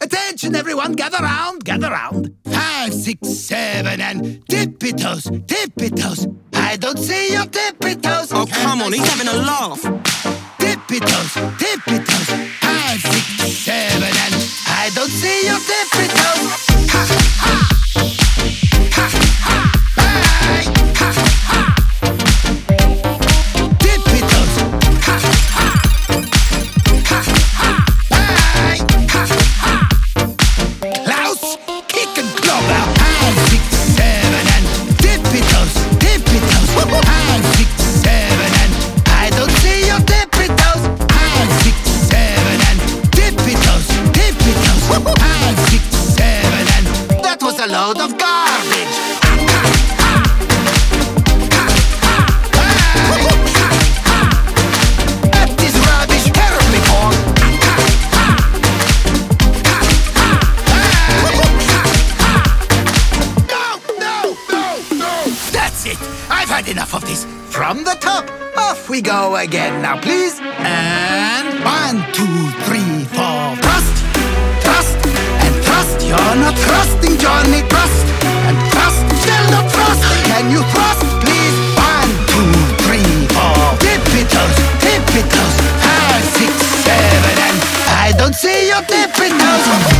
Attention, everyone, gather round, gather round. 5, 6, 7, and tippy toes, tippy toes. I don't see your tippy toes. Oh, come on, he's having a laugh. Tippy toes, tippy toes. 5, 6, 7, and I don't see your tippy toes. Ha, ha. Ha, ha. Hey. Ha, ha. Tippy toes. Ha, ha. Ha, ha. Hey. Ha, ha. Klaus, kick and clover. 5, 6, 7, and tippy toes, tippy toes. 5, 6, 7, and I don't see your tippy toes. 5, 6, 7, and tippy toes, tippy toes. 5, 6, 7, and that was a load of garbage. That is rubbish, terribly wrong. No! That's it! I've had enough of this. From the top, off we go again. Now please. And 1, 2, 3, 4. Trust, trust, and trust. You're not trusting Johnny. Trust, and trust, still not trust. Can you trust, please? 1, 2, 3, 4. Tippy toes, tippy toes. 5, 6, 7, and I don't see your tippy toes.